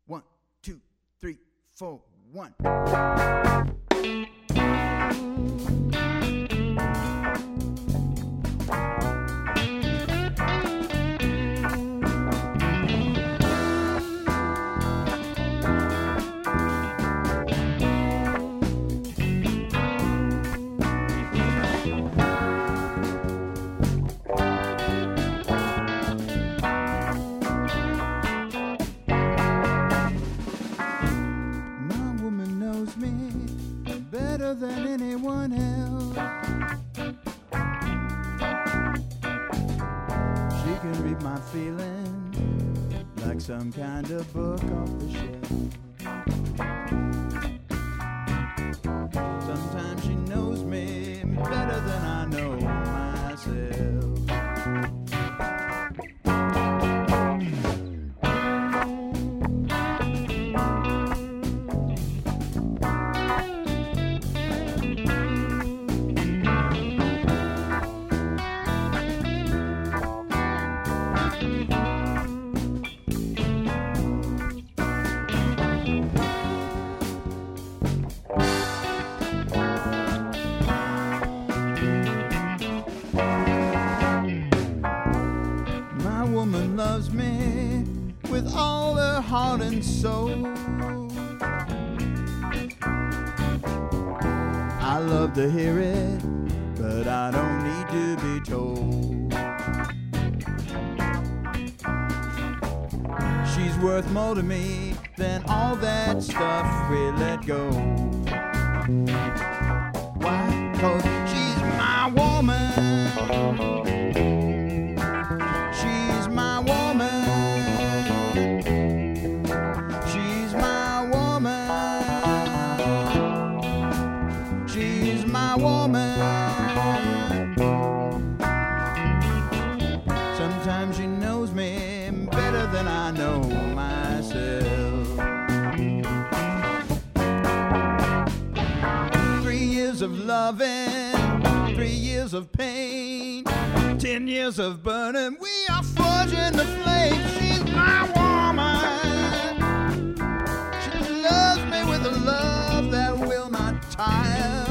1, 2, 3, 4, 1. Better than anyone else. She can read my feelings like some kind of book off the shelf. Sometimes she knows me better than I know myself. Woman loves me with all her heart and soul. I love to hear it, but I don't need to be told. She's worth more to me than all that stuff we let go. Why? 'Cause she's my woman. She's my woman. She's my woman. She's my woman. Sometimes she knows me better than I know myself. 3 years of loving, 3 years of pain, 10 years of burning, we are forging the flame. She's my woman. She loves me with a love that will not tire.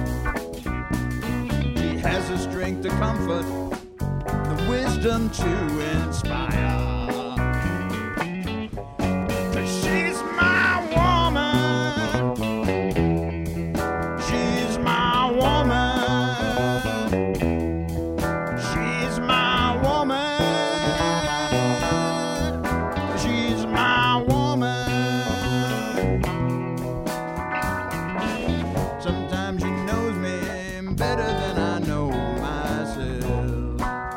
She has the strength to comfort, the wisdom to inspire. 'Cause she's my woman. She's my woman. Sometimes she knows me better than I know myself.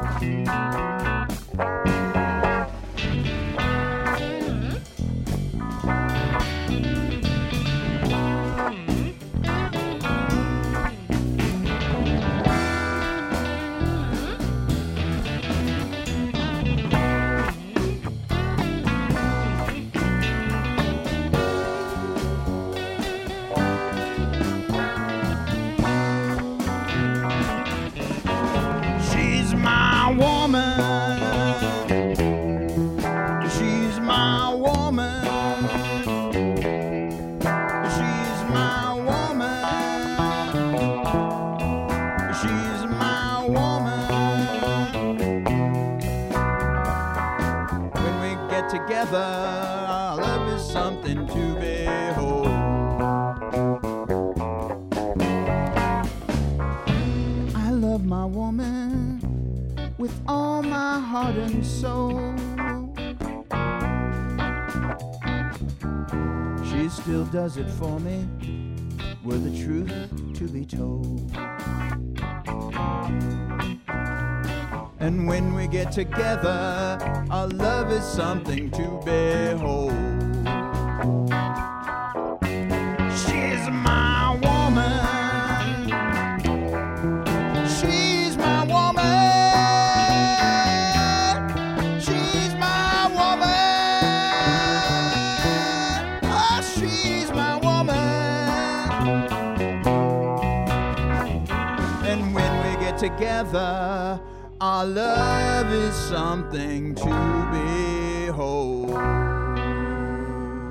Woman, she's my woman. She's my woman. She's my woman. When we get together, our love is something to behold. I love my woman with all my heart and soul. She still does it for me, were the truth to be told. And when we get together, our love is something to behold. She's my woman. She's my woman. And when we get together, our love is something to behold.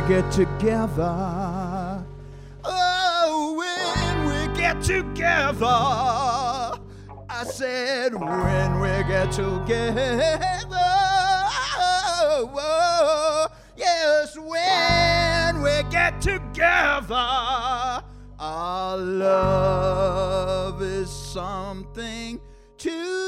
get together. Oh, when we get together. I said when we get together. Oh, yes, when we get together. Our love is something to